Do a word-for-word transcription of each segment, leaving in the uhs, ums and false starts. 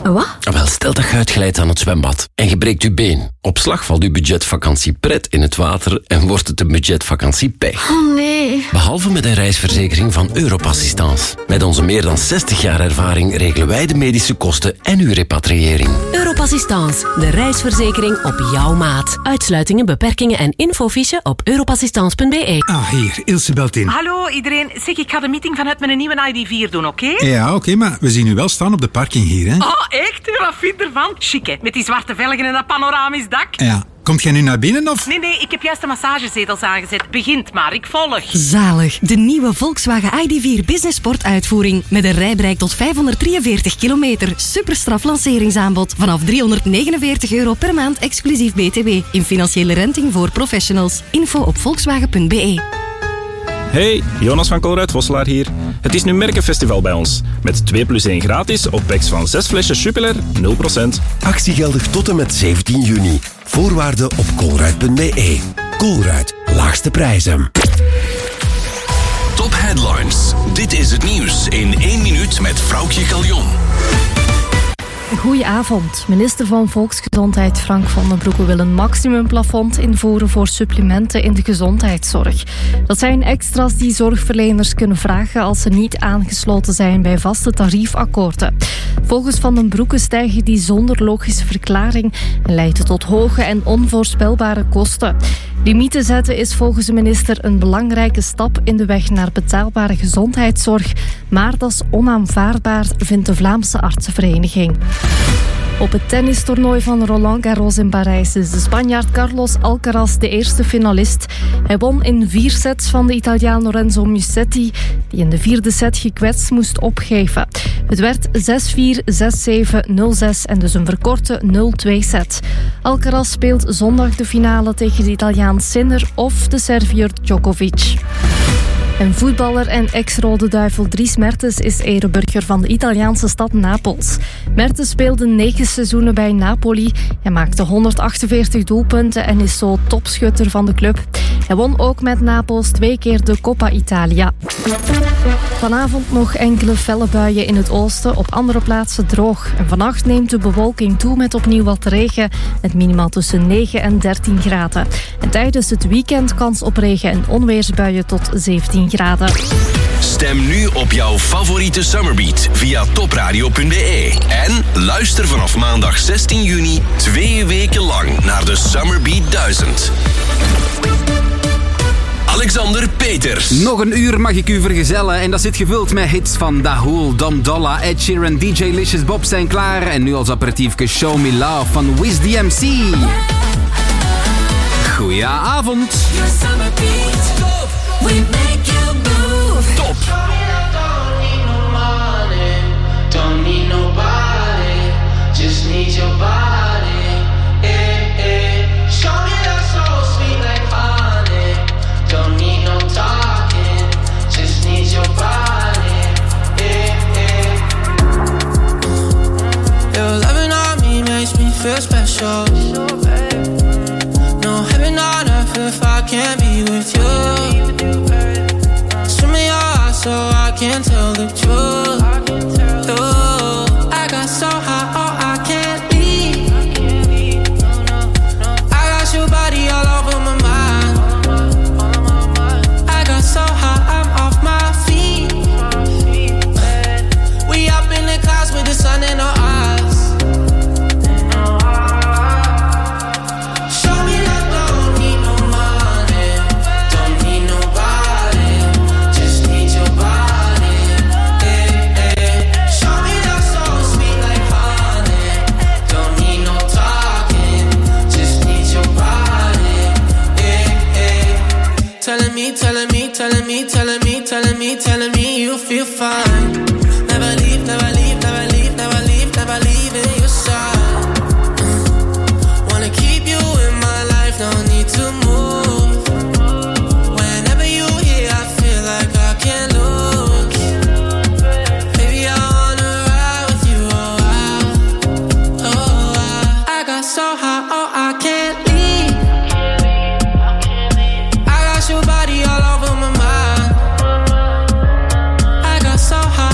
Wat? Wel, stel dat je uitglijdt aan het zwembad en je breekt je been. Op slag valt je budgetvakantie pret in het water en wordt het een budgetvakantie pech. Oh nee. Behalve met een reisverzekering van Europassistance. Met onze meer dan zestig jaar ervaring regelen wij de medische kosten en uw repatriëring. Europassistance, de reisverzekering op jouw maat. Uitsluitingen, beperkingen en infofiche op europassistance punt b e. Ah, hier, Ilse belt in. Hallo iedereen. Zeg, ik ga de meeting vanuit mijn nieuwe I D vier doen, oké? Okay? Ja, oké, okay, maar we zien u wel staan op de parking hier, hè? Oh, echt? Wat vind je ervan? Chic, hè? Met die zwarte velgen en dat panoramisch dak. Ja. Komt jij nu naar binnen, of? Nee, nee, ik heb juist de massagezetels aangezet. Begint maar, ik volg. Zalig. De nieuwe Volkswagen I D vier Business Sport uitvoering. Met een rijbereik tot vijfhonderddrieënveertig kilometer. Superstraf lanceringsaanbod. Vanaf driehonderdnegenenveertig euro per maand, exclusief B T W. In financiële renting voor professionals. Info op volkswagen punt b e. Hey, Jonas van Colruyt Vosselaar hier. Het is nu Merkenfestival bij ons. Met twee plus één gratis op packs van zes flesjes Jupiler, nul procent. Actie geldig tot en met zeventien juni. Voorwaarden op colruyt punt b e. Colruyt, laagste prijzen. Top Headlines. Dit is het nieuws in één minuut met Vroukje Galjon. Goedenavond. Minister van Volksgezondheid Frank van den Broeke wil een maximumplafond invoeren voor supplementen in de gezondheidszorg. Dat zijn extra's die zorgverleners kunnen vragen als ze niet aangesloten zijn bij vaste tariefakkoorden. Volgens Van den Broeke stijgen die zonder logische verklaring en leiden tot hoge en onvoorspelbare kosten. Limieten zetten is volgens de minister een belangrijke stap in de weg naar betaalbare gezondheidszorg, maar dat is onaanvaardbaar, vindt de Vlaamse Artsenvereniging. Op het tennistoernooi van Roland Garros in Parijs is de Spanjaard Carlos Alcaraz de eerste finalist. Hij won in vier sets van de Italiaan Lorenzo Musetti, die in de vierde set gekwetst moest opgeven. Het werd zes vier, zes zeven, nul zes en dus een verkorte nul twee set. Alcaraz speelt zondag de finale tegen de Italiaan Sinner of de Serviër Djokovic. Een voetballer en ex-Rode Duivel Dries Mertens is ereburger van de Italiaanse stad Napels. Mertens speelde negen seizoenen bij Napoli. Hij maakte honderdachtenveertig doelpunten en is zo topschutter van de club. Hij won ook met Napels twee keer de Coppa Italia. Vanavond nog enkele felle buien in het oosten, op andere plaatsen droog. En vannacht neemt de bewolking toe met opnieuw wat regen, met minimaal tussen negen en dertien graden. En tijdens het weekend kans op regen- en onweersbuien tot zeventien graden. Stem nu op jouw favoriete Summerbeat via topradio punt b e. En luister vanaf maandag zestien juni twee weken lang naar de Summerbeat duizend. Alexander Peters. Nog een uur mag ik u vergezellen en dat zit gevuld met hits van Dahoul, Dom Dolla, Ed Sheeran, D J Licious Bob zijn klaar. En nu als aperitiefke Show Me Love van Wiz D M C. Goedenavond. Top. Don't need nobody, just need your body. Eh, eh. Show me that soul sweet like honey. Don't need no talking, just need your body. Eh, eh. Your loving on me makes me feel special. No heaven on earth if I can't be with you. Swim in your eyes so I can tell the truth. Oh, I got so high, oh, I can't leave. I got your body all over my mind. I got so high, I'm off my feet. We up in the clouds with the sun in our eyes. Show me that don't need no money, don't need nobody, just need your body. Eh, eh. Show me that soul sweet like honey, don't need no talking, just need your body. Eh, eh. Telling me, telling me, telling me, telling me, telling me, telling me you feel fine. Never leave, never leave, never leave, never leave, never leave in your side. Wanna keep you in my life, no need to move. Whenever you here, I feel like I can't lose. Baby, I wanna ride with you, oh, I, oh, I. I got so high, oh, I can't leave. I got your body all over my mind. I got so high.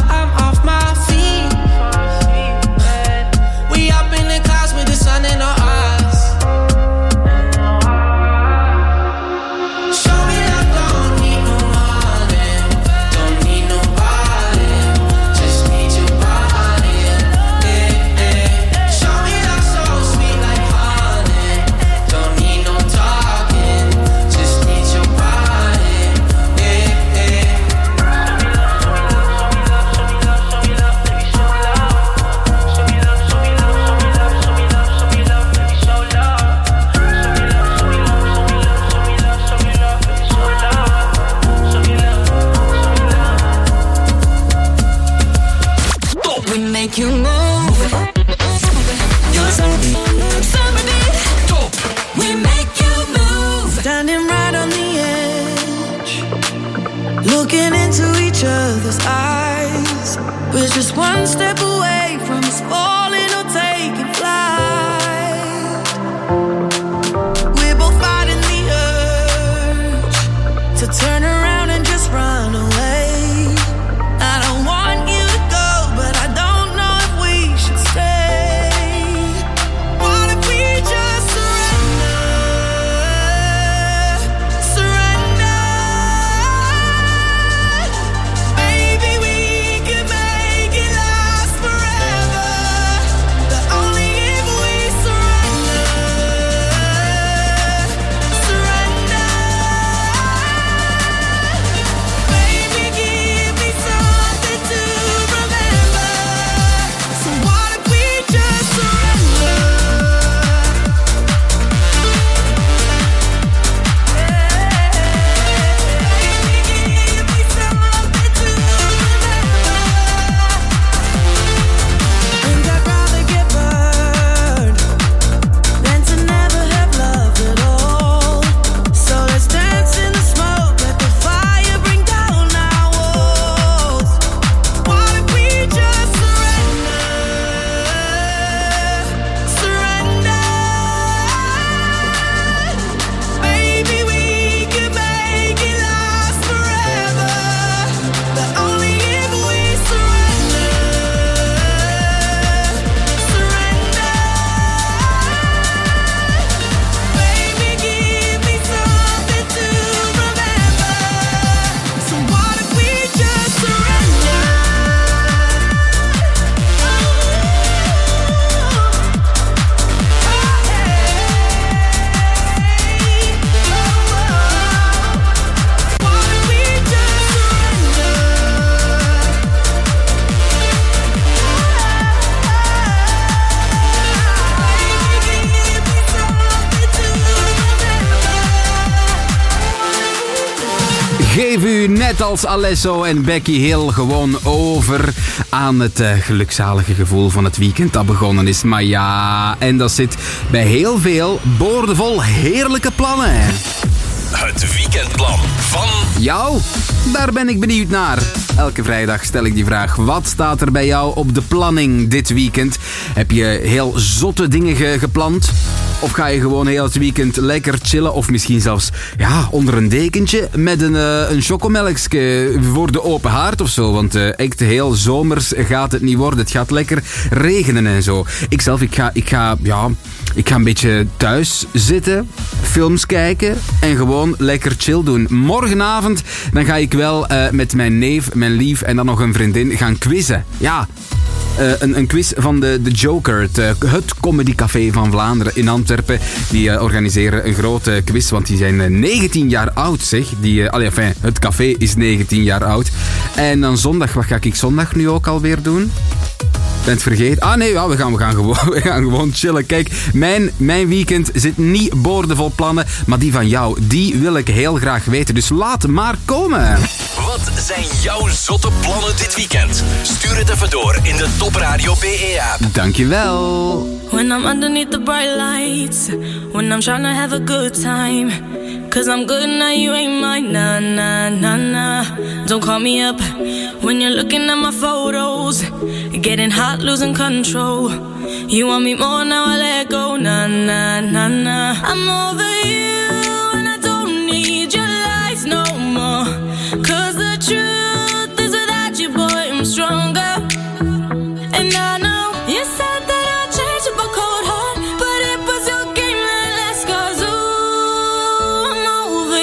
u net als Alesso en Becky Hill gewoon over aan het uh, gelukzalige gevoel van het weekend dat begonnen is. Maar ja, en dat zit bij heel veel boordevol heerlijke plannen. Het weekendplan van jou. Daar ben ik benieuwd naar. Elke vrijdag stel ik die vraag. Wat staat er bij jou op de planning dit weekend? Heb je heel zotte dingen ge- gepland? Of ga je gewoon heel het weekend lekker chillen? Of misschien zelfs ja, onder een dekentje met een, uh, een chocomelkje voor de open haard of zo. Want uh, echt heel zomers gaat het niet worden. Het gaat lekker regenen en zo. Ikzelf, ik ga, ik ga, ja, ik ga een beetje thuis zitten, films kijken en gewoon lekker chill doen. Morgenavond dan ga ik wel uh, met mijn neef, mijn lief en dan nog een vriendin gaan quizzen. Ja. Uh, een, een quiz van de, de Joker, het, uh, het comedycafé van Vlaanderen in Antwerpen. Die uh, organiseren een grote quiz, want die zijn uh, negentien jaar oud, zeg. Die, uh, allee, enfin, het café is negentien jaar oud. En dan zondag, wat ga ik zondag nu ook alweer doen? Ben het vergeten? Ah nee, ja, we, gaan, we, gaan gewoon, we gaan gewoon chillen. Kijk, mijn, mijn weekend zit niet boordevol plannen, maar die van jou, die wil ik heel graag weten. Dus laat maar komen. Wat zijn jouw zotte plannen dit weekend? Stuur het even door in de Top Radio B E-app. Dankjewel. When I'm underneath the bright lights, when I'm trying to have a good time, cause I'm good now, you ain't mine, nah, nah, nah, nah. Don't call me up when you're looking at my photos, getting hot, losing control. You want me more, now I let go, nah, nah, nah, nah. I'm over you and I don't need your lies no more, cause the truth is without you, boy, I'm stronger. And I know you said that I'd change up a cold heart, but it was your game that last, cause ooh, I'm over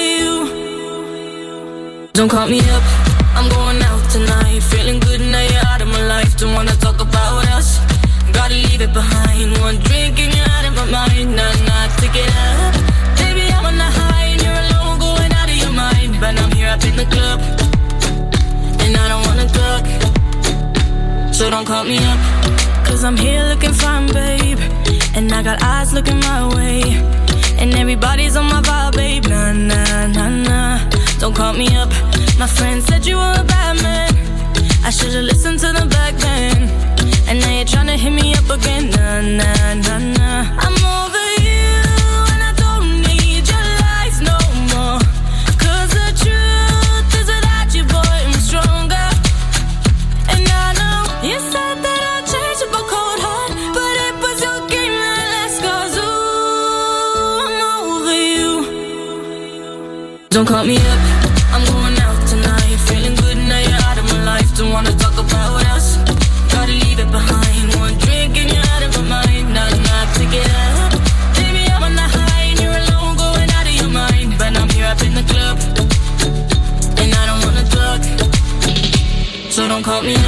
you. Don't call me up, I'm going out tonight, feeling good now you're out of my life. Don't wanna talk about us, gotta leave it behind. One drink and you're out of my mind, nah, nah, take it up. Baby, I'm on the high and you're alone, going out of your mind. But I'm here up in the club, and I don't wanna talk, so don't call me up, cause I'm here looking fine, babe, and I got eyes looking my way, and everybody's on my vibe, babe, nah, nah, nah, nah. Don't call me up, my friend said you were a bad man, I should've listened to them back then, and now you're tryna hit me up again, nah, nah, nah, nah. I'm over you, and I don't need your lies no more, cause the truth is without you, boy, I'm stronger. And I know you said that I'd change up a cold heart, but it was your game that last, cause ooh, I'm over you. Don't call me up, I'm going out tonight, feeling good now you're out of my life. Don't wanna talk about us, gotta leave it behind. One drink and you're out of my mind, nah, nah, take it up. Baby, I'm on the high and you're alone, going out of your mind. But I'm here up in the club, and I don't wanna talk, so don't call me up.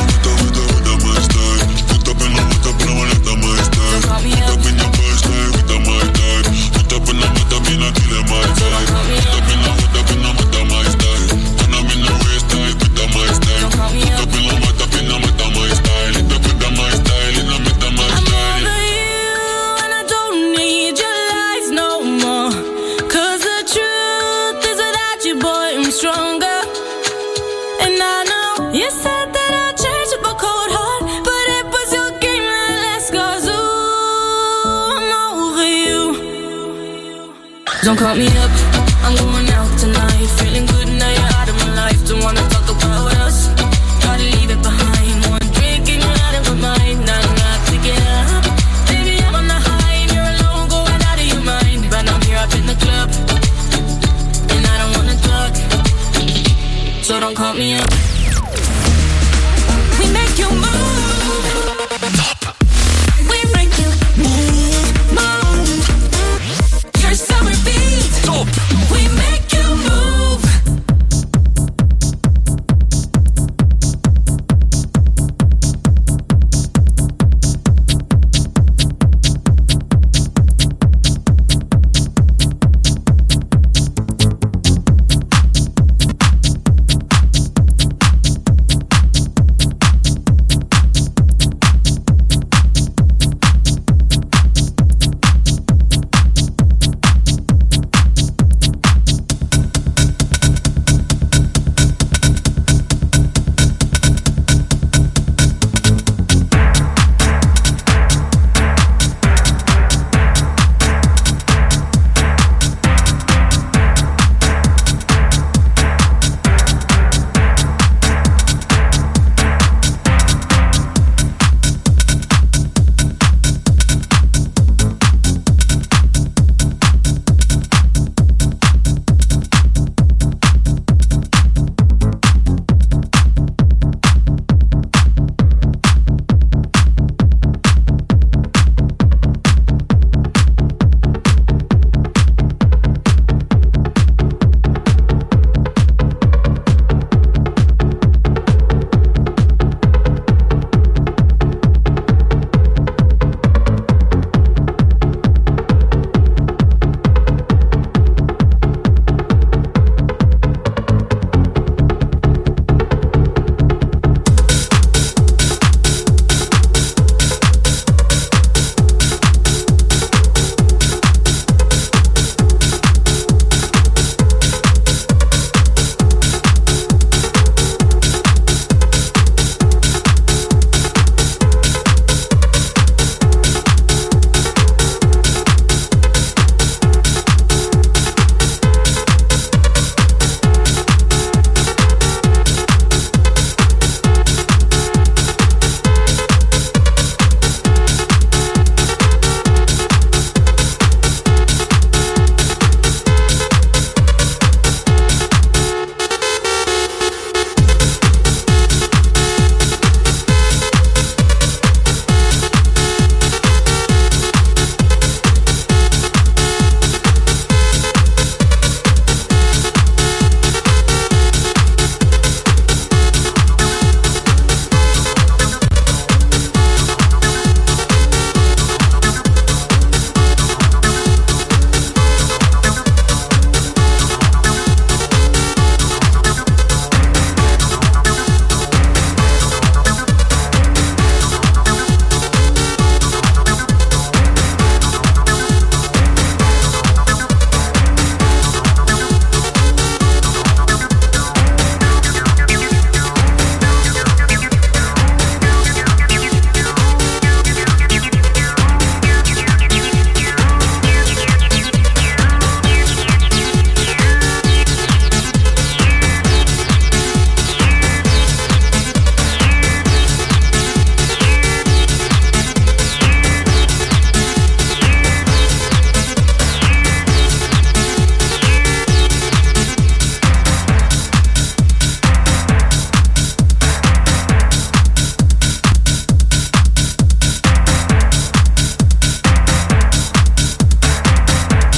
Don't call me up, I'm going out tonight, feeling good now you're out of my life. Don't wanna talk about us, gotta leave it behind. One drink and you're out of my mind, nah, nah, take it up. Baby, I'm on the high and you're alone, going out of your mind. But I'm here up in the club, and I don't wanna talk, so don't call me up. We make you move, top. We make you move, move. Your summer beat, top. We make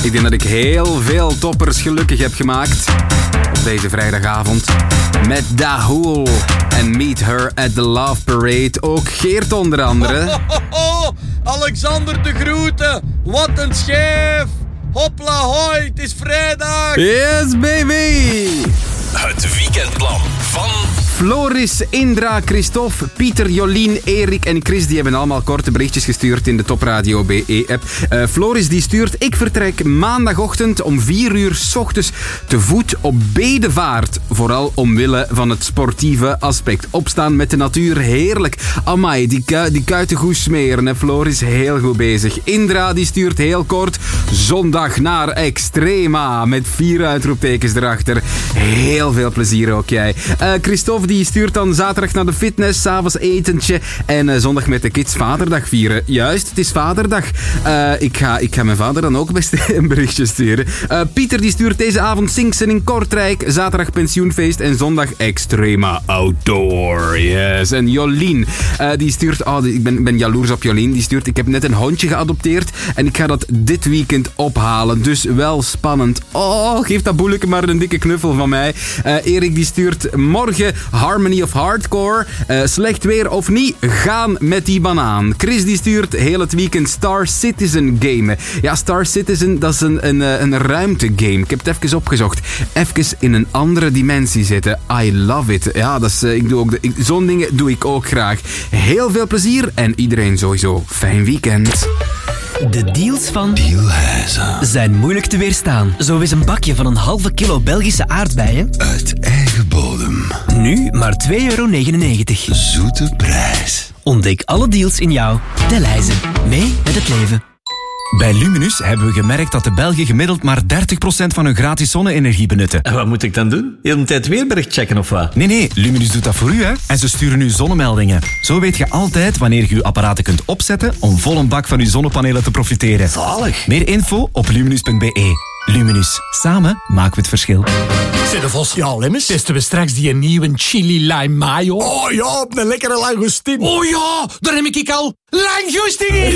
Ik denk dat ik heel veel toppers gelukkig heb gemaakt op deze vrijdagavond. Met Dahoul en Meet Her at the Love Parade. Ook Geert onder andere. Ho, ho, ho. Alexander de Groete, wat een schijf. Hopla hoi, het is vrijdag. Yes baby. Het weekendplan van... Floris, Indra, Christophe, Pieter, Jolien, Erik en Chris die hebben allemaal korte berichtjes gestuurd in de Top Radio B E-app. Uh, Floris die stuurt: ik vertrek maandagochtend om vier uur 's ochtends te voet op bedevaart. Vooral omwille van het sportieve aspect. Opstaan met de natuur, heerlijk. Amai, die, ku- die kuiten goed smeren. Hè. Floris, heel goed bezig. Indra die stuurt heel kort: zondag naar Extrema. Met vier uitroeptekens erachter. Heel veel plezier ook jij. Uh, Christophe die stuurt dan zaterdag naar de fitness, 's avonds etentje en uh, zondag met de kids vaderdag vieren. Juist, het is vaderdag. Uh, ik, ga, ik ga mijn vader dan ook best een berichtje sturen. Uh, Pieter die stuurt deze avond Sinksen in Kortrijk, zaterdag pensioenfeest en zondag Extrema Outdoor. Yes. En Jolien uh, die stuurt, oh, ik ben, ben jaloers op Jolien, die stuurt: ik heb net een hondje geadopteerd en ik ga dat dit weekend ophalen. Dus wel spannend. Oh, geef dat boeleke maar een dikke knuffel van mij. Uh, Erik die stuurt: morgen Harmony of Hardcore. Uh, slecht weer of niet, gaan met die banaan. Chris die stuurt: heel het weekend Star Citizen gamen. Ja, Star Citizen, dat is een, een, een ruimtegame. Ik heb het even opgezocht. Even in een andere dimensie zitten. I love it. Ja, dat is, uh, ik doe ook de, ik, zo'n dingen doe ik ook graag. Heel veel plezier en iedereen sowieso fijn weekend. De deals van Dealhuizen zijn moeilijk te weerstaan. Zo is een bakje van een halve kilo Belgische aardbeien uit eigen bodem nu maar twee euro negenennegentig. Zoete prijs. Ontdek alle deals in jouw Dealhuizen. Mee met het leven. Bij Luminus hebben we gemerkt dat de Belgen gemiddeld maar dertig procent van hun gratis zonne-energie benutten. En wat moet ik dan doen? Heel de tijd weerbericht checken of wat? Nee, nee, Luminus doet dat voor u, hè. En ze sturen u zonnemeldingen. Zo weet je altijd wanneer je uw apparaten kunt opzetten om vol een bak van uw zonnepanelen te profiteren. Zalig. Meer info op luminus punt b e. Luminus. Samen maken we het verschil. Zit de Vos, ja, Lemmens, testen we straks die nieuwe chili lime mayo. Oh ja, op een lekkere langoustine. Oh ja, daar heb ik al langoustine in.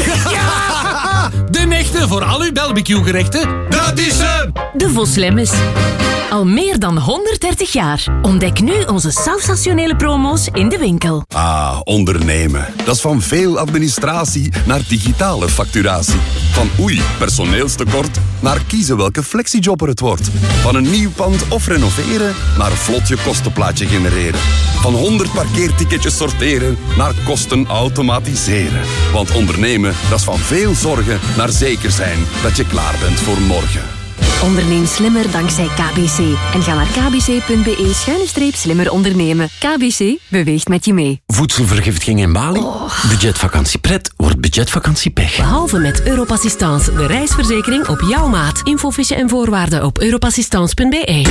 Ja! De echte voor al uw barbecue gerechten, dat is hem. De Vos Lemmens. Al meer dan honderddertig jaar. Ontdek nu onze sensationele promo's in de winkel. Ah, ondernemen. Dat is van veel administratie naar digitale facturatie. Van oei, personeelstekort naar kiezen welke flexijobber het wordt. Van een nieuw pand of renoveren naar vlot je kostenplaatje genereren. Van honderd parkeerticketjes sorteren naar kosten automatiseren. Want ondernemen, dat is van veel zorgen naar zeker zijn dat je klaar bent voor morgen. Onderneem slimmer dankzij K B C. En ga naar kbc punt b e schuine streep slimmer ondernemen. K B C beweegt met je mee. Voedselvergiftiging in Bali? Oh. Budgetvakantie pret wordt budgetvakantie pech. Behalve met Europassistance, de reisverzekering op jouw maat. Infofiche en voorwaarden op europassistance punt b e.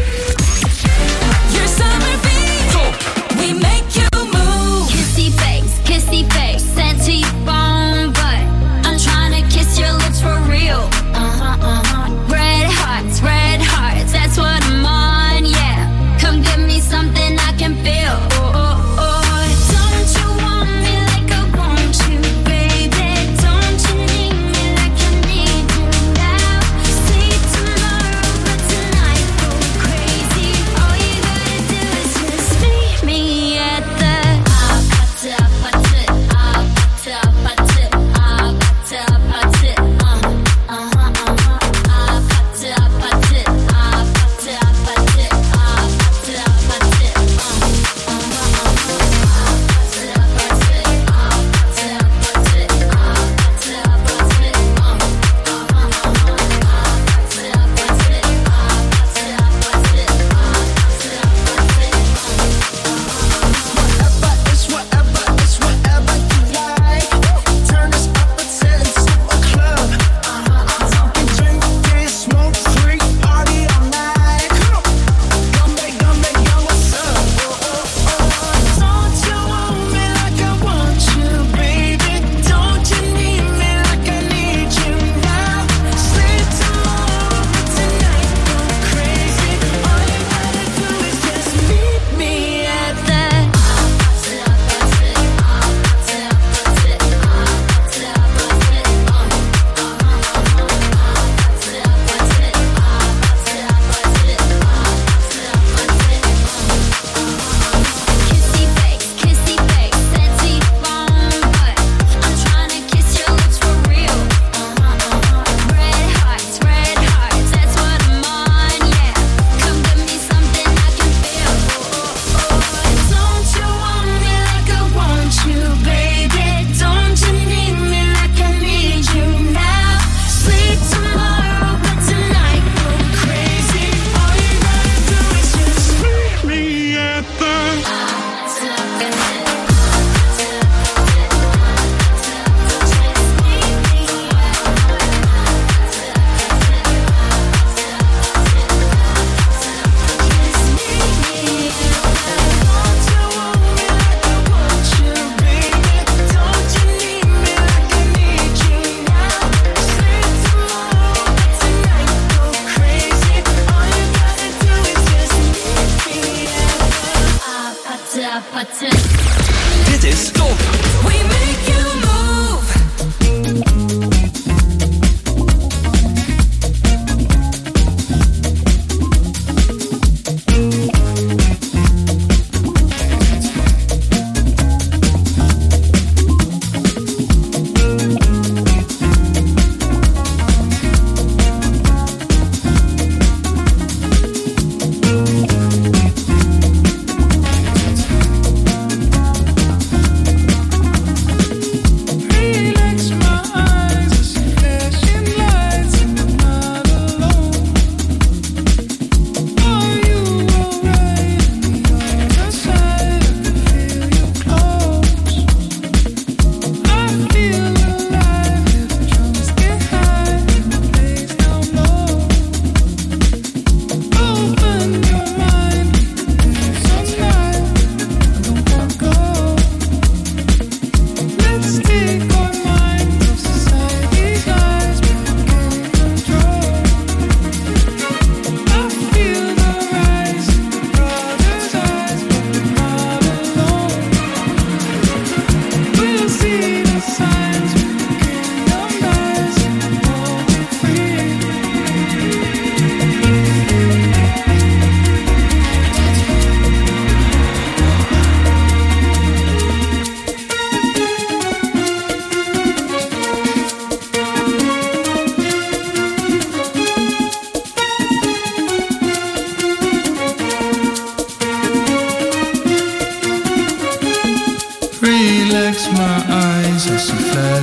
Kissy face, kissy face, sent to your phone, but I'm trying to kiss your lips for real. Uh-huh, uh-huh. Red hearts, red hearts, that's what I'm on, yeah. Come give me something I can feel. Oh, oh, oh. Don't you want me like I want you, baby? Don't you need me like I need you now? See tomorrow, but tonight go crazy. Oh, yeah.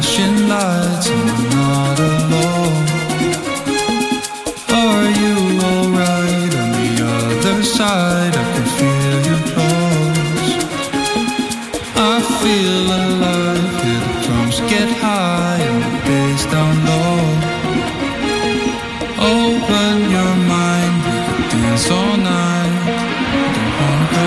flashing lights and I'm not alone. Are you alright on the other side? I can feel you close. I feel alive, hear the drums get high and the bass down low. Open your mind, we could dance all night. Don't wanna go.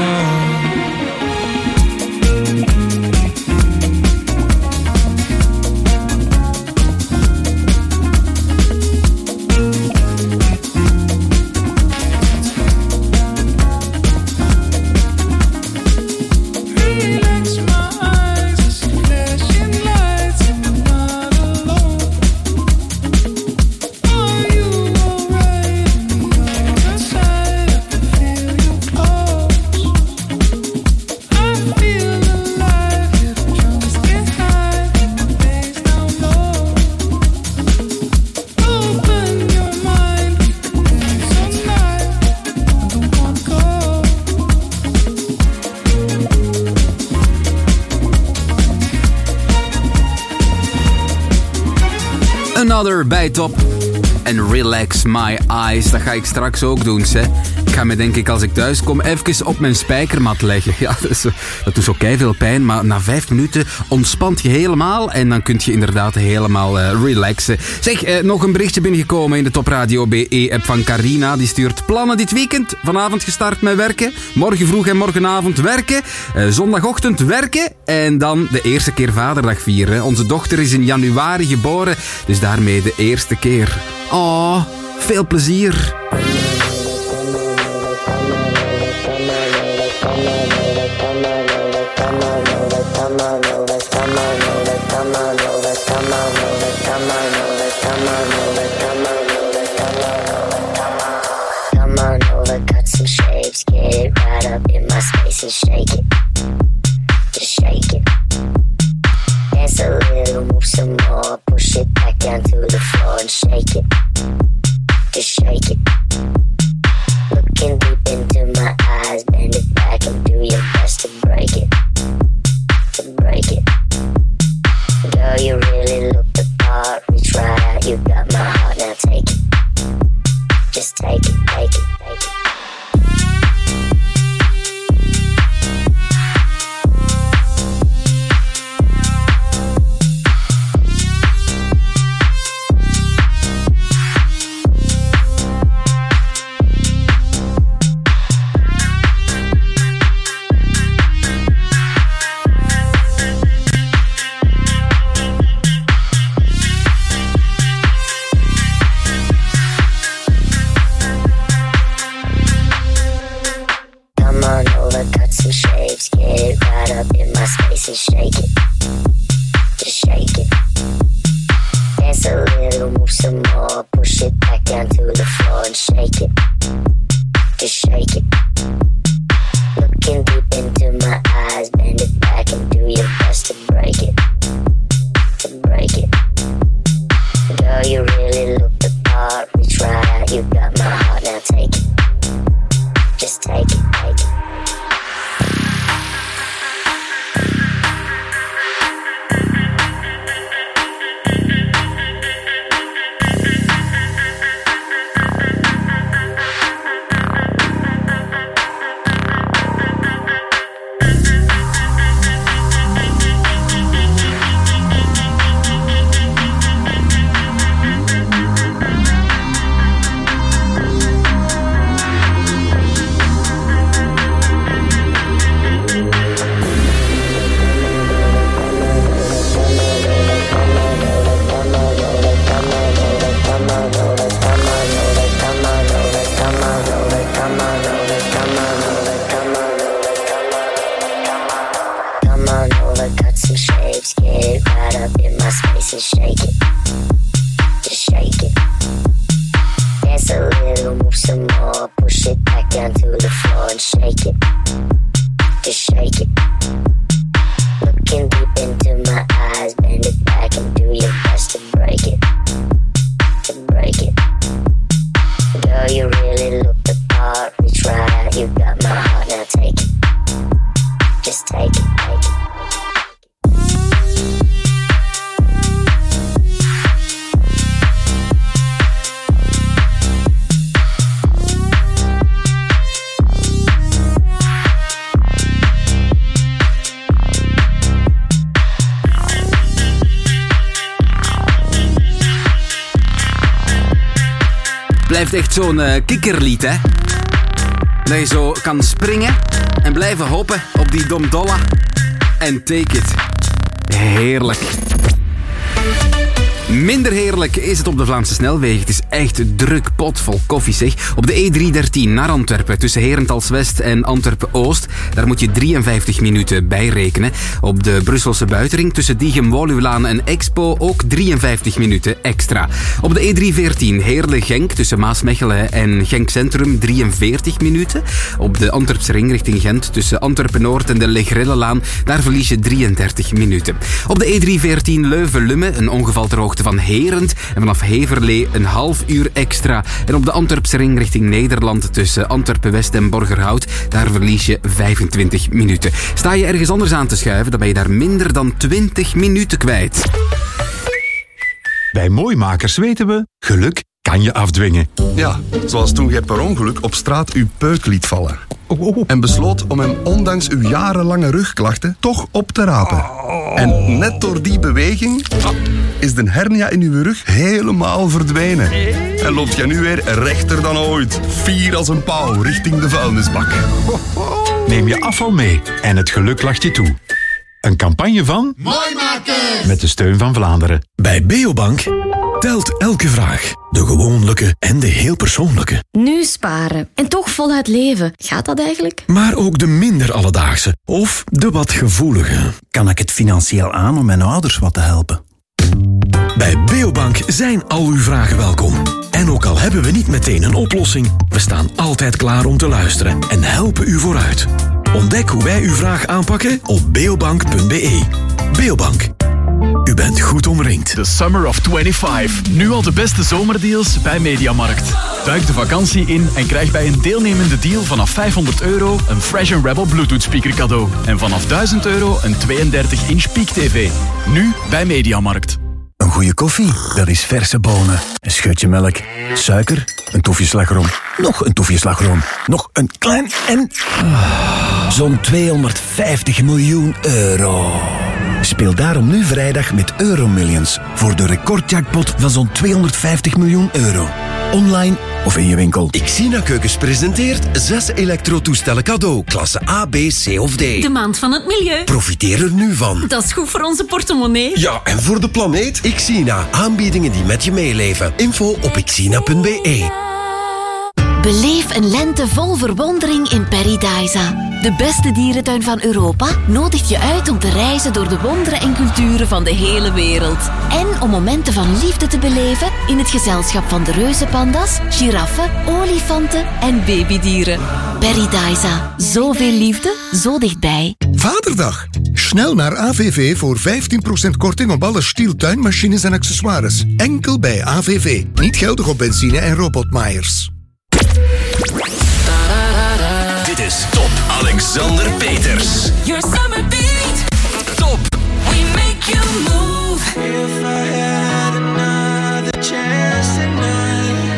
Another bij top. En Relax My Eyes. Dat ga ik straks ook doen, hè. Ik ga me denk ik als ik thuis kom even op mijn spijkermat leggen. Ja, dat, is, dat doet zo keiveel pijn, maar na vijf minuten ontspant je helemaal en dan kun je inderdaad helemaal uh, relaxen. Zeg, uh, nog een berichtje binnengekomen in de Top Radio B E-app van Carina. Die stuurt plannen dit weekend. Vanavond gestart met werken. Morgen vroeg en morgenavond werken. Uh, zondagochtend werken. En dan de eerste keer vaderdag vieren. Onze dochter is in januari geboren, dus daarmee de eerste keer. Oh, veel plezier. Come on over, cut some shapes, get it right up in my space and shake it. Just shake it. Dance a little, move some more, push it back down to the floor and shake it. Just shake it. Looking deep into my eyes, bend it back and do your best to break it. To break it. Girl, you really look the part, reach right out, you got my heart, now take it. Just take it, take it, take it. And shake it, just shake it. Dance a little, move some more, push it back down to the floor and shake it, just shake it. Looking deep into my eyes, bend it back and do your best to break it, to break it. Girl, you really look the part, reach right out, you got my heart, now take it. Just take it, take it. And shake it, just shake it. Dance a little, move some more, push it back down to the floor and shake it, just shake it. Looking deep into my eyes, bend it back and do your best to break it, to break it. Girl, you really look the part, reach right out, you got my heart, now take it, just take it, take it. blijft echt zo'n uh, kikkerlied, hè. Dat je zo kan springen en blijven hoppen op die domdolla. En take it. Heerlijk. Minder heerlijk is het op de Vlaamse snelwegen. Het is echt druk potvol koffie, zeg. Op de E driehonderddertien naar Antwerpen, tussen Herentals-West en Antwerpen-Oost, daar moet je drieënvijftig minuten bij rekenen. Op de Brusselse buitenring, tussen Diegem-Woluwlaan en Expo, ook drieënvijftig minuten extra. Op de E driehonderdveertien Heerlen-Genk, tussen Maasmechelen en Genk Centrum, drieënveertig minuten. Op de Antwerpse ring richting Gent, tussen Antwerpen-Noord en de Legrellenlaan, daar verlies je drieëndertig minuten. Op de E driehonderdveertien Leuven-Lummen, een ongeval ter hoogte van Herent en vanaf Heverlee een half uur extra. En op de Antwerpse ring richting Nederland tussen Antwerpen-West en Borgerhout, daar verlies je vijfentwintig minuten. Sta je ergens anders aan te schuiven, dan ben je daar minder dan twintig minuten kwijt. Bij Mooimakers weten we, geluk kan je afdwingen. Ja, zoals toen jij per ongeluk op straat uw peuk liet vallen. Oh, oh, oh. En besloot om hem ondanks uw jarenlange rugklachten toch op te rapen. Oh. En net door die beweging is de hernia in uw rug helemaal verdwenen. En loopt jij nu weer rechter dan ooit. Fier als een pauw richting de vuilnisbak. Neem je afval mee en het geluk lacht je toe. Een campagne van Mooimakers met de steun van Vlaanderen. Bij Beobank telt elke vraag. De gewoonlijke en de heel persoonlijke. Nu sparen en toch voluit leven. Gaat dat eigenlijk? Maar ook de minder alledaagse of de wat gevoelige. Kan ik het financieel aan om mijn ouders wat te helpen? Bij Beobank zijn al uw vragen welkom. En ook al hebben we niet meteen een oplossing, we staan altijd klaar om te luisteren en helpen u vooruit. Ontdek hoe wij uw vraag aanpakken op beobank punt b e. Beobank. U bent goed omringd. The Summer of vijfentwintig. Nu al de beste zomerdeals bij Mediamarkt. Duik de vakantie in en krijg bij een deelnemende deal vanaf vijfhonderd euro een Fresh and Rebel Bluetooth speaker cadeau. En vanaf duizend euro een tweeëndertig inch Peak T V. Nu bij Mediamarkt. Een goede koffie, dat is verse bonen, een scheutje melk, suiker, een toefje slagroom, nog een toefje slagroom, nog een klein en... Ah, zo'n tweehonderdvijftig miljoen euro. Speel daarom nu vrijdag met Euromillions voor de recordjackpot van zo'n tweehonderdvijftig miljoen euro. Online of in je winkel. Xina Keukens presenteert zes elektrotoestellen cadeau, klasse A, B, C of D. De maand van het milieu. Profiteer er nu van. Dat is goed voor onze portemonnee. Ja, en voor de planeet? Xina, aanbiedingen die met je meeleven. Info op xina punt b e. Beleef een lente vol verwondering in Paradisa. De beste dierentuin van Europa nodigt je uit om te reizen door de wonderen en culturen van de hele wereld. En om momenten van liefde te beleven in het gezelschap van de reuzenpanda's, giraffen, olifanten en babydieren. Paradisa. Zoveel liefde, zo dichtbij. Vaderdag. Snel naar A V V voor vijftien procent korting op alle Stihl tuinmachines en accessoires. Enkel bij A V V. Niet geldig op benzine en robotmaaiers. Dit is Top Alexander Peters. Your summer beat. Top. We make you move. If I had another chance tonight.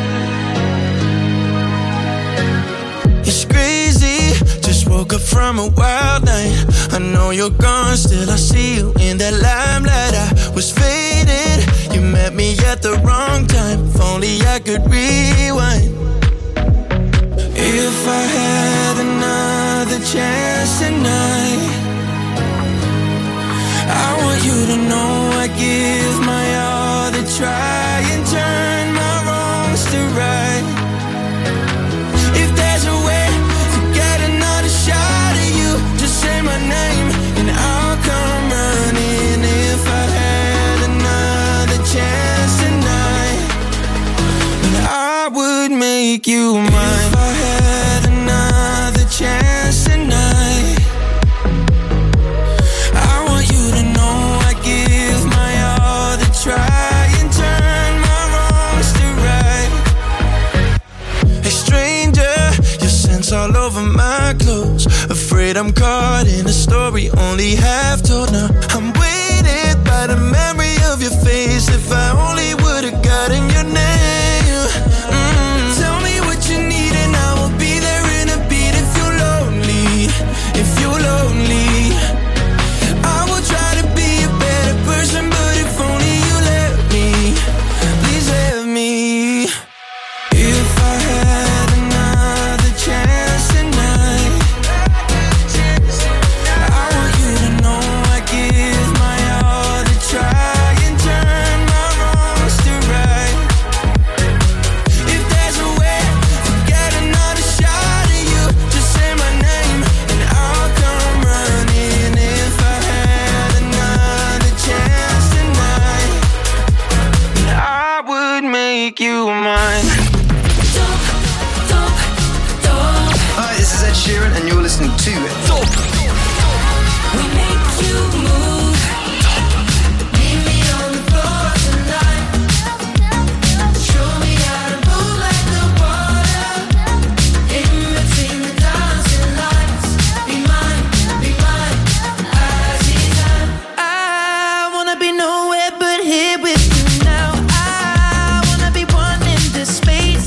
It's crazy. Just woke up from a wild night. I know you're gone, still I see you in that limelight. I was faded. You met me at the wrong time. If only I could rewind. If I had another chance tonight, I want you to know I give my all to try and turn my wrongs to right. If there's a way to get another shot at you, just say my name and I'll come running. If I had another chance tonight, then I would make you mine. If I had another chance tonight, I want you to know I give my all to try and turn my wrongs to right. Hey stranger, your scent's all over my clothes. Afraid I'm caught in a story only half told. Now I'm weighted by the memory of your face. If I only would've gotten your name. Mm. Tell me what you need and I will be there in a beat. If you're lonely, if you're lonely, I will try to be a better person, but if only you let me, please let me. If make you mine. Hi, this is Ed Sheeran and you're listening to Top. We make you move. Meet me on the floor tonight. Show me how to move like the water. In between the dancing lights. Be mine, be mine, Aziza. I wanna be nowhere but here with you now. I wanna be one in this space.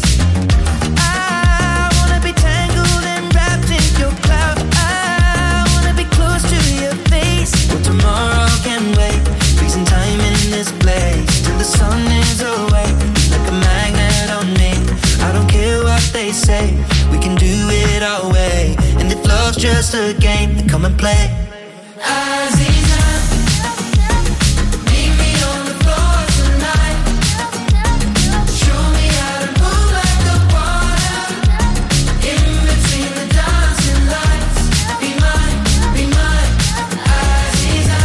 I wanna be tangled and wrapped in your cloud. I wanna be close to your face. Well, tomorrow can wait. Freezing time in this place till the sun is away. Like a magnet on me. I don't care what they say. We can do it our way. And if love's just a game, then come and play. Aziza. Meet me on the floor tonight. Show me how to move like the water. In between the dancing lights. Be mine, be mine, Aziza.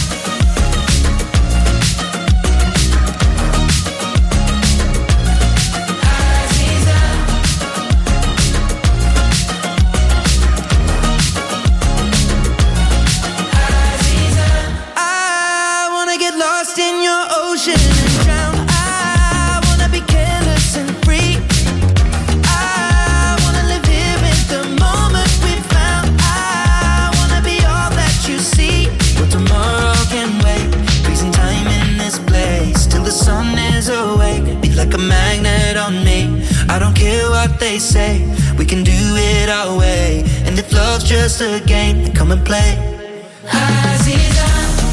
I wanna get lost in your ocean and drown. I wanna be careless and free. I wanna live here in the moment we found. I wanna be all that you see. But tomorrow can wait. Freezing time in this place till the sun is awake. Be like a magnet on me. I don't care what they say. We can do it our way. And if love's just a game, then come and play. Aziza.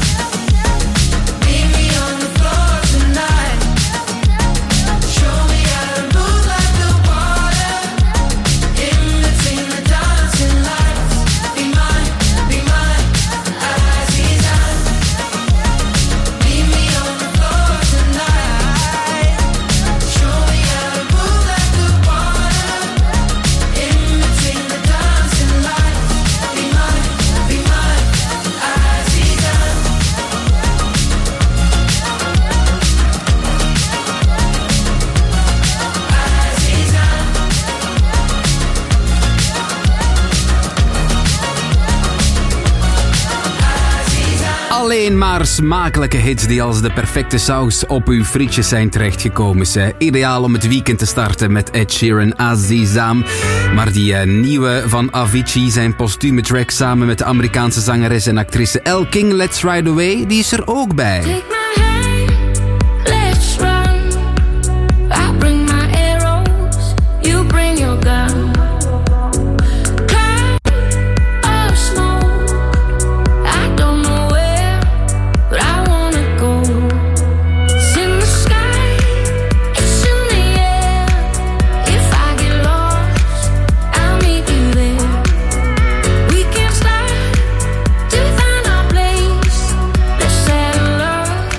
Meet me on the floor tonight. Show me how to move like the water. In between the dancing lights. Be mine, be mine, Aziza. Meet me on the floor tonight. Show me how to move like the water. In between the dancing lights. Be mine, be mine, Aziza. Alleen maar smakelijke hits die als de perfecte saus op uw frietjes zijn terechtgekomen. Ze. Ideaal om het weekend te starten met Ed Sheeran, Azizam. Maar die uh, nieuwe van Avicii, zijn postume track samen met de Amerikaanse zangeres en actrice Elle King, Let's Ride Away, die is er ook bij. Take my hand, let's run. I bring my arrows, you bring your gun. Cloud of smoke, I don't know where, but I wanna go. It's in the sky, it's in the air. If I get lost, I'll meet you there. We can start to find our place. Let's settle up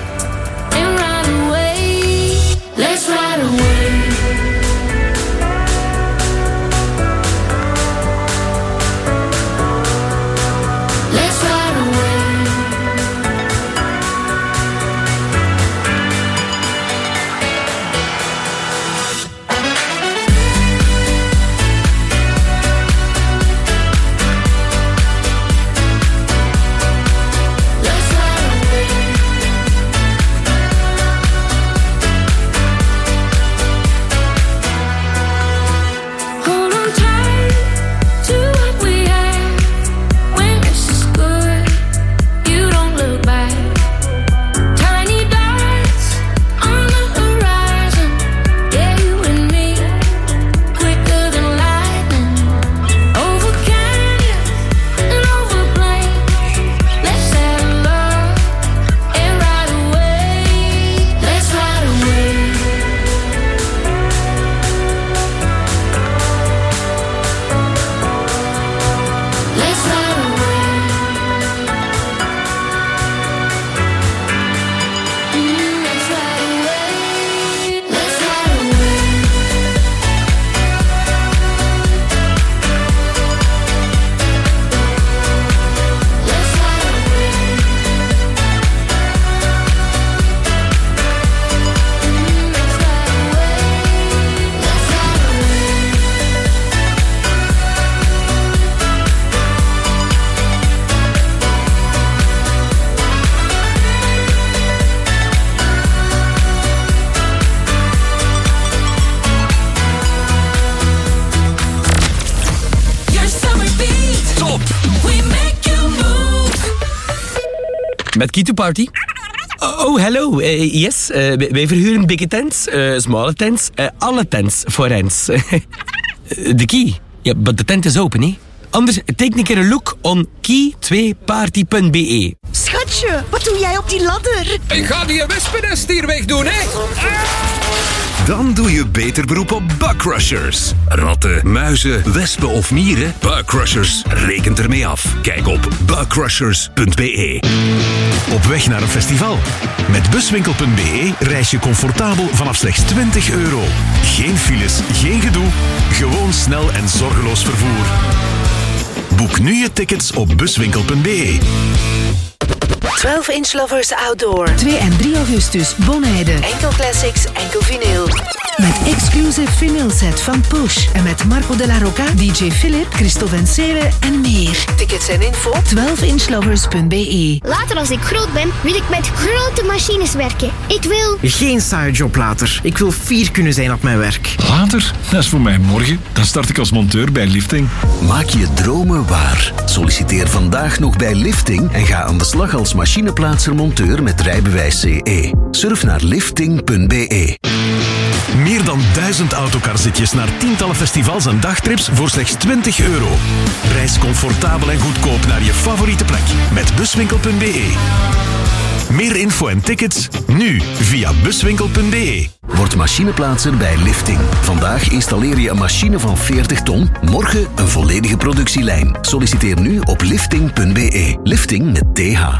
Met Key to Party. Oh, oh, hello. Uh, yes, uh, wij verhuren big tents, uh, small tents, uh, alle tents voor rents. De Key. Ja, maar de tent is open, hè? Anders, take een keer een look on key twee party punt b e. Schatje, wat doe jij op die ladder? Ik ga die wespennest hier wegdoen, hè? Dan doe je beter beroep op bugcrushers. Ratten, muizen, wespen of mieren? Bugcrushers rekent ermee af. Kijk op bugcrushers punt b e. Op weg naar een festival? Met buswinkel punt b e reis je comfortabel vanaf slechts twintig euro. Geen files, geen gedoe. Gewoon snel en zorgeloos vervoer. Boek nu je tickets op buswinkel punt b e. twaalf inch Lovers Outdoor. twee en drie augustus, Bonheide. Enkel classics, enkel vinyl. Met exclusive vinyl set van Push. En met Marco de la Rocca, D J Philip, Christophe en Sele en meer. Tickets en info, twaalf inch lovers punt b e. Later als ik groot ben, wil ik met grote machines werken. Ik wil... Geen saaie job later. Ik wil fier kunnen zijn op mijn werk. Later? Dat is voor mij morgen. Dan start ik als monteur bij Lifting. Maak je dromen waar. Solliciteer vandaag nog bij Lifting en ga aan de slag als machineplaatser-monteur met rijbewijs C E. Surf naar lifting punt b e. Meer dan duizend autocarzitjes naar tientallen festivals en dagtrips voor slechts twintig euro. Reis comfortabel en goedkoop naar je favoriete plek met buswinkel punt b e. Meer info en tickets nu via buswinkel punt b e. Word machineplaatser bij Lifting. Vandaag installeer je een machine van veertig ton, morgen een volledige productielijn. Solliciteer nu op lifting punt b e. Lifting met T H.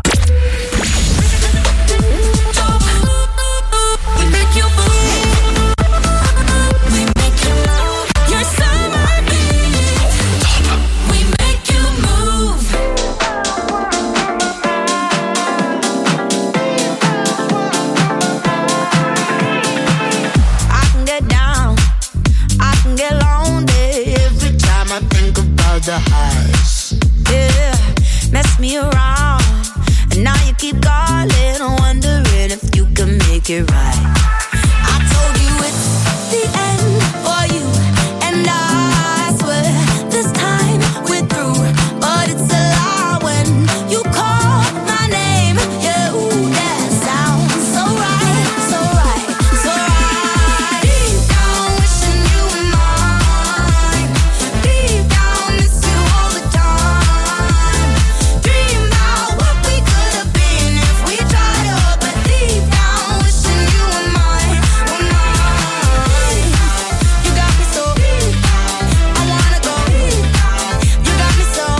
The highs, yeah, mess me around, and now you keep calling, wondering if you can make it right. I told you it's the end for you, and I swear this time we're through, but it's a lie when you call my name. Yeah, ooh, that sounds so right, so right, so right. Deep down, wishing you were mine. Deep down, miss you all the time. Dream about what we could have been if we tried up, but deep down, wishing you were mine, were mine. You got me so, I wanna go. You got me so,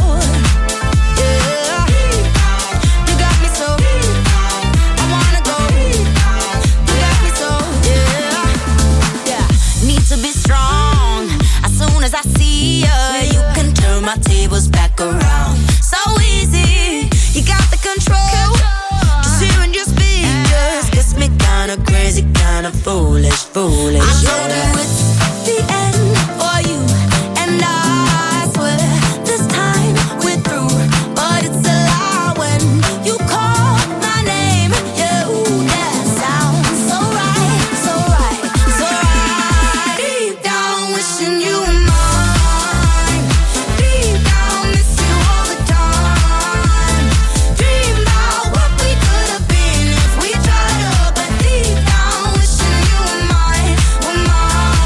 yeah. You got me so, I wanna go. You got me so, yeah. Yeah, need to be strong. As soon as I see you, you can turn my tables back around. So easy, you got the control. Just hearing your speech just gets me kinda crazy, kinda foolish, foolish. I told you it's the end for you, and I swear this time we're through, but it's a lie when you call my name. Yeah, ooh, that sounds so right, so right, so right. Deep down, wishing you were mine. Deep down, miss you all the time. Dream about what we could have been if we tried up, but deep down, wishing you were mine, were mine.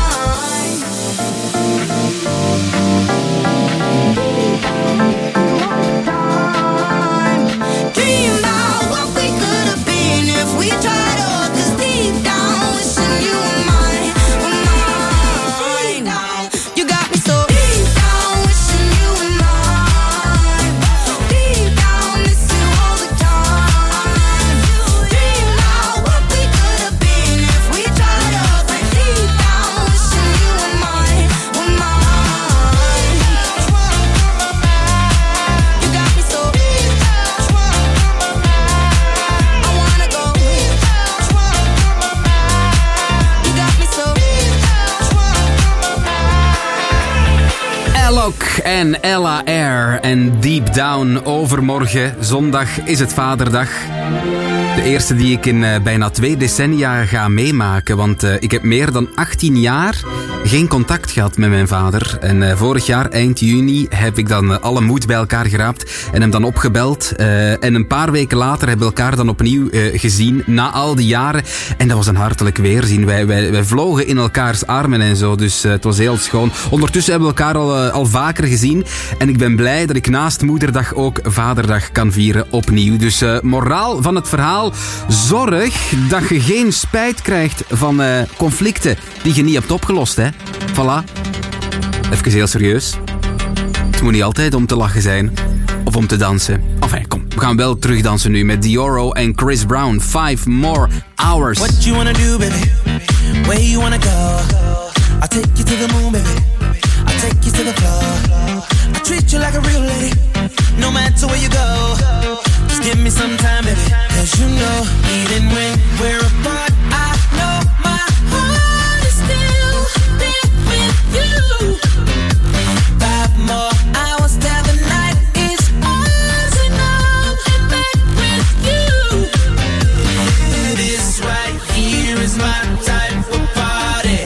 Alok en Ella Air en Deep Down. Overmorgen, zondag, is het Vaderdag. De eerste die ik in uh, bijna twee decennia ga meemaken. Want uh, ik heb meer dan achttien jaar geen contact gehad met mijn vader. En uh, vorig jaar, eind juni, heb ik dan uh, alle moed bij elkaar geraapt. En hem dan opgebeld. Uh, en een paar weken later hebben we elkaar dan opnieuw uh, gezien. Na al die jaren. En dat was een hartelijk weerzien. Wij, wij, wij vlogen in elkaars armen en zo. Dus uh, het was heel schoon. Ondertussen hebben we elkaar al, uh, al vaker gezien. En ik ben blij dat ik naast Moederdag ook Vaderdag kan vieren opnieuw. Dus uh, moraal van het verhaal. Zorg dat je geen spijt krijgt van uh, conflicten die je niet hebt opgelost, hè. Voilà. Even heel serieus. Het moet niet altijd om te lachen zijn. Of om te dansen. Enfin, kom. We gaan wel terugdansen nu met Dioro en Chris Brown. Five more hours. What you wanna do, baby? Where you wanna go? I'll take you to the moon, baby. I'll take you to the floor. I treat you like a real lady. No matter where you go. Just give me some time, baby. Cause you know, even when we're apart, I know my heart is still there with you. Five more hours till the night is ours, and I'm in bed with you. This right here is my type of party.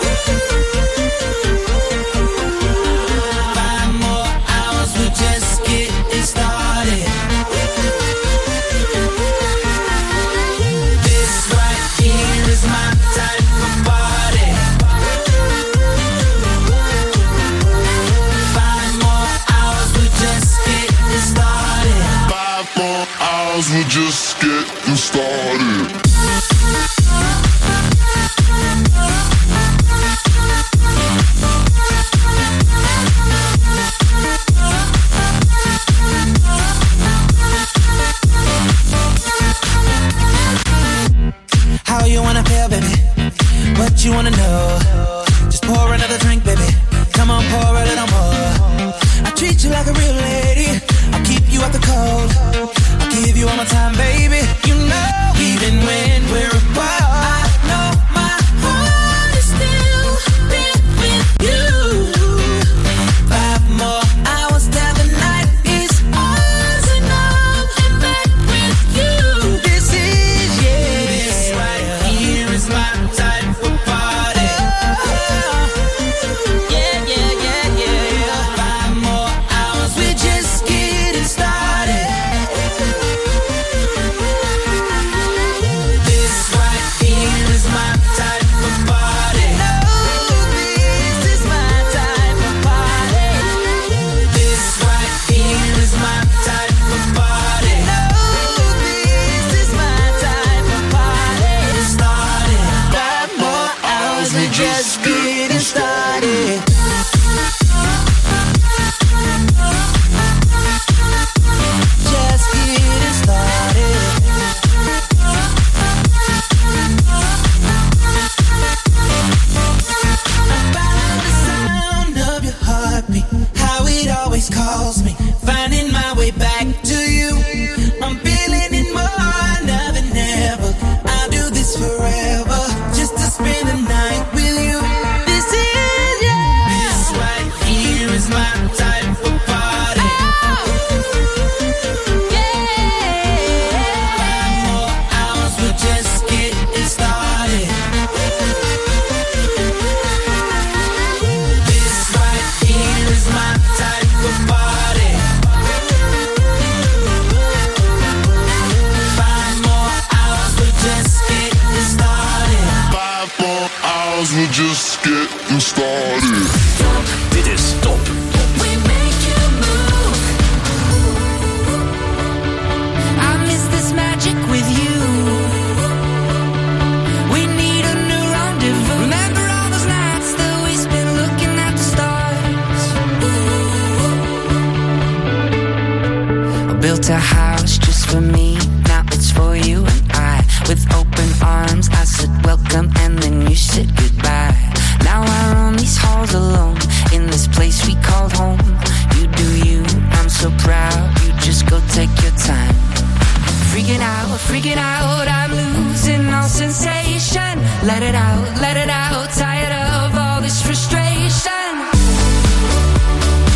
Five more hours, we're just getting started. We're just getting started. How you wanna feel, baby? What you wanna know? Just pour another drink, baby. Come on, pour a little more. I treat you like a real lady. I'll keep you out the cold. Give you all my time, baby. You know, even when we're apart, I know my heart is still there with you. Five more hours till the night is ours, and I'm in bed with you. This is, yeah, this right here is my type of party. Yeah, yeah, yeah, yeah. Five more hours, we're just getting started. Just getting started. Just getting started. About the sound of your heartbeat, how it always calls me, finding my way back to you. I'm feeling it more now than ever. I'll do this forever, just to spend the night with. My type of party. Oh, yeah. Five more hours, we're just getting started. This right here is my type of party. Five more hours, we're just getting started. Five more hours, we're just getting started. Dit is Top. Magic with you. We need a new rendezvous. Remember all those nights that we spent looking at the stars. I built a house just for me. Now it's for you and I. With open arms I said welcome, and then you said goodbye. Now I roam these halls alone in this place we called home. You do you, I'm so proud. You just go take your time. Freaking out, freaking out, I'm losing all sensation. Let it out, let it out, tired of all this frustration.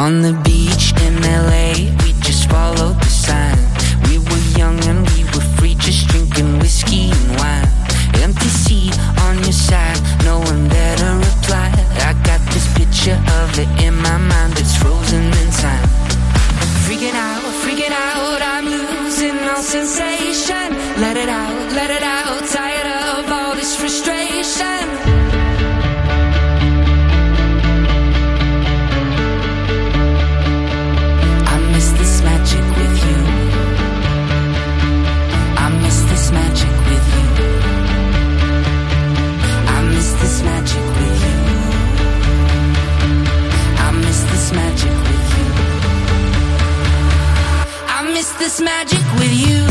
On the beach in L A, we just followed the sign. We were young and we were free, just drinking whiskey and wine. Empty seat on your side, no one there to reply. I got this picture of it in my mind, it's frozen in time. Freaking out, freaking out, I'm losing all sensation. Let it out, let it out, tired of all this frustration. I miss this magic with you. I miss this magic with you. I miss this magic with you. I miss this magic with you. I miss this magic with you.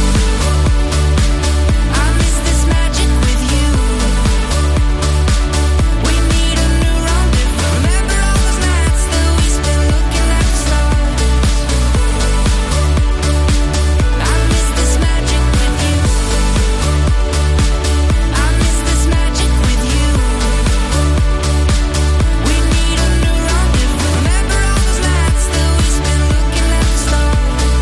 I miss this magic with you. We need a new rendezvous. Remember all those nights that we spent looking at the stars. I miss this magic with you. I miss this magic with you. We need a new rendezvous. Remember all those nights that we spent looking at the stars.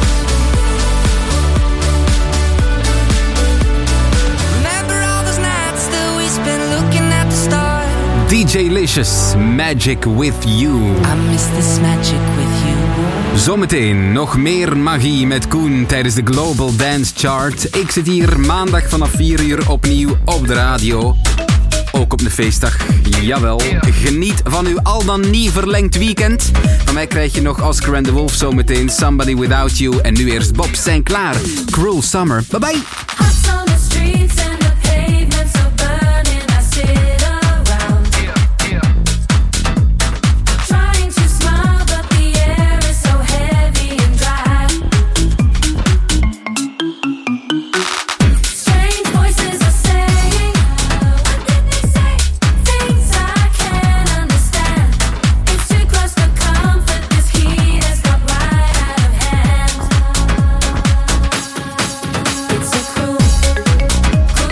Remember all those nights that we spent looking at the stars. D J Licious, Magic With You. I miss this magic with you. Zometeen nog meer magie met Koen tijdens de Global Dance Chart. Ik zit hier maandag vanaf vier uur opnieuw op de radio. Ook op de feestdag, jawel. Geniet van uw al dan niet verlengd weekend. Van mij krijg je nog Oscar and the Wolf zometeen, Somebody Without You. En nu eerst Bob Sinclair, Cruel Summer. Bye bye. Cruel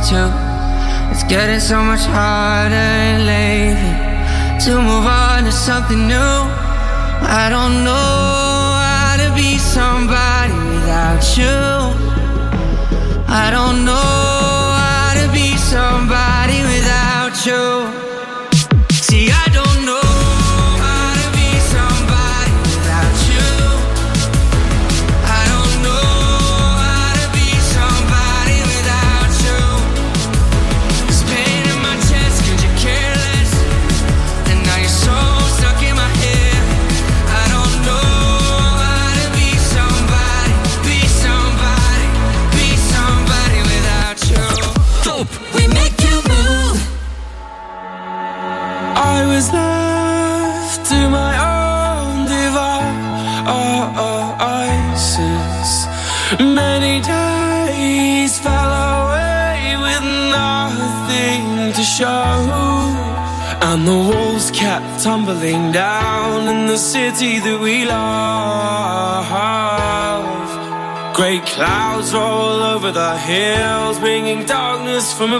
to. It's getting so much harder lately to move on to something new. I don't know how to be somebody without you. I don't know how to be somebody without you. See, I don't know how to be somebody without you. I don't know how to be somebody without you. There's pain in my chest 'cause you're careless, and now you're so stuck in my head. I don't know how to be somebody, be somebody, be somebody without you. Top, we make you move. I was left to my own devices. Many days fell away with nothing to show, and the walls kept tumbling down in the city that we love. Great clouds roll over the hills, bringing darkness from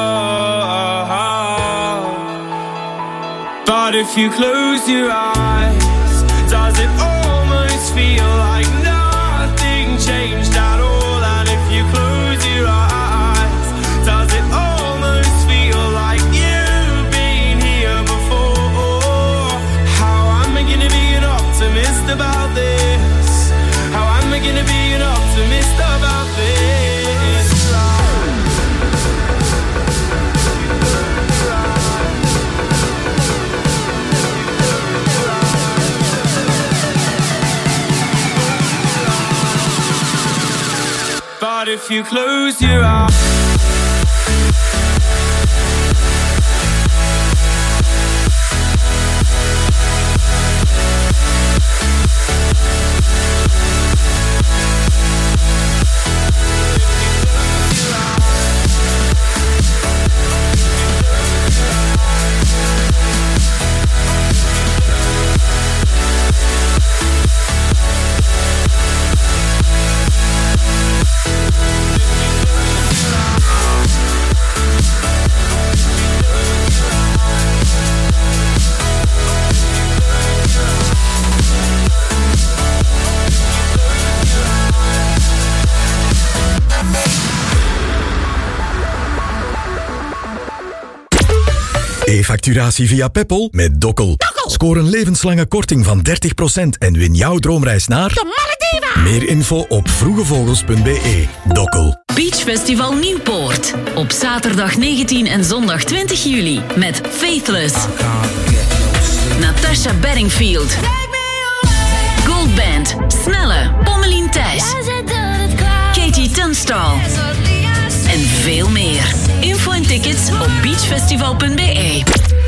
above. But if you close your eyes, does it almost feel like nothing changed at all? And if you close your eyes, does it almost feel like you've been here before? How am I gonna be an optimist about this? How am I gonna be an optimist about this? But if you close your eyes, E-facturatie via Peppol met Dokkel. Scoor een levenslange korting van dertig procent en win jouw droomreis naar de Malediven. Meer info op vroegevogels punt b e. Dokkel. Beach Festival Nieuwpoort. Op zaterdag negentien en zondag twintig juli. Met Faithless, Natasha Bedingfield, Goldband, Snelle, Pommelien Thijs, Katie Tunstall en veel meer. Info en tickets op beachfestival punt b e.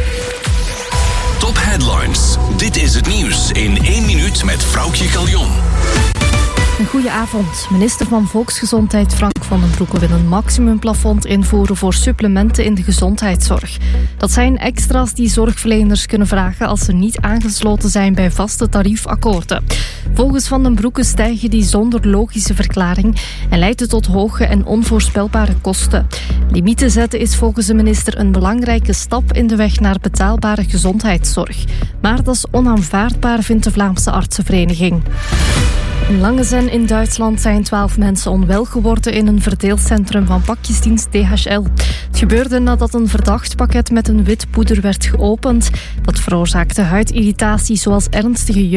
Top Headlines. Dit is het nieuws in één minuut met Vroukje Caljon. Een goede avond. Minister van Volksgezondheid Frank van den Broeke wil een maximumplafond invoeren voor supplementen in de gezondheidszorg. Dat zijn extra's die zorgverleners kunnen vragen als ze niet aangesloten zijn bij vaste tariefakkoorden. Volgens Van den Broeke stijgen die zonder logische verklaring en leidt het tot hoge en onvoorspelbare kosten. Limieten zetten is volgens de minister een belangrijke stap in de weg naar betaalbare gezondheidszorg. Maar dat is onaanvaardbaar, vindt de Vlaamse Artsenvereniging. In Langezen in Duitsland zijn twaalf mensen onwel geworden in een verdeelcentrum van pakjesdienst D H L. Het gebeurde nadat een verdacht pakket met een wit poeder werd geopend. Dat veroorzaakte huidirritatie zoals ernstige jeugd.